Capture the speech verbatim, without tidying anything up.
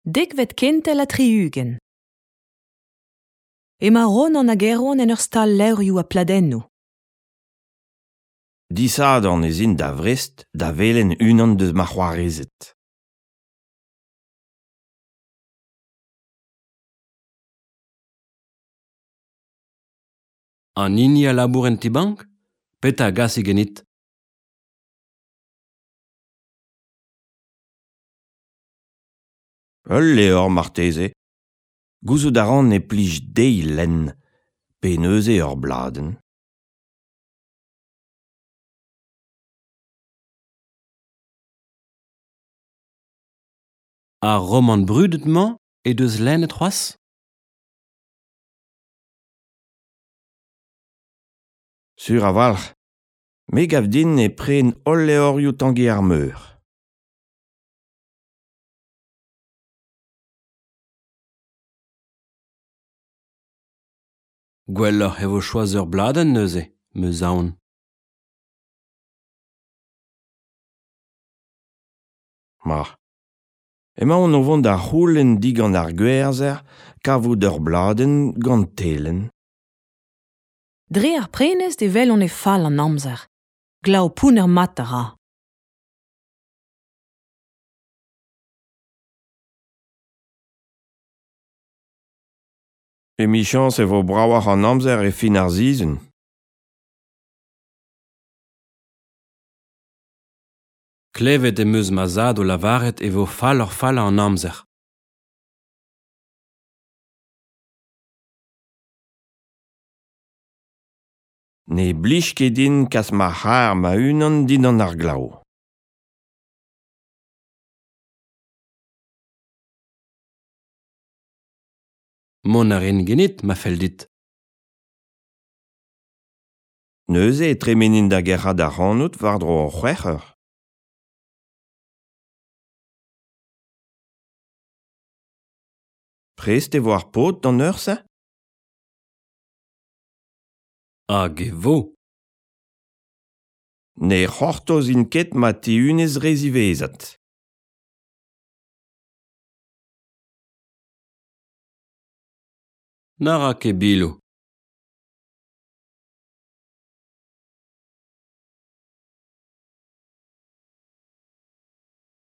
Dik vet kintel a triugen. Ema ron an ageron en ur stal leurioù a pladennoù. Disad an ezin da vrest da velen unan deus ma c'hoarezet. An hini a labour en ti-bank? Peta a gas e genit? Ul levr marteze. Gouzout a ran e plij deiz lenn, pe neuze ur bladen. A roman brudet mañ e deus lennet c'hoaz? Sur a valc'h. Me gav din e pren ol leorioù tangi ar meur. Gwelloc'h e vo choaz ur bladen neuze, meus aon. Ma. Emaon o vont da c'houlenn digant ar gwerzher kavout ur bladen gant telen. Dre ar prenez de vel on e fall an amzer. Glav poun ur mat a ra. Emichans e vo brawac'h an amzer e fin ar zizen. Klevet e meus ma zad o lavaret e vo fall ur fall an amzer. Ne blij ket din kas ma c'har ma unan din ar glav. Mon a rin genit, ma fell dit. Neuze e tremenin da gerc'ha da c'hanout war-dro o c'hwec'her. Prest e vo ar pot d'an ur se? Hag e vo. Ne c'hortoz in ket ma ti unez rezivezat. Na ra ket bilo.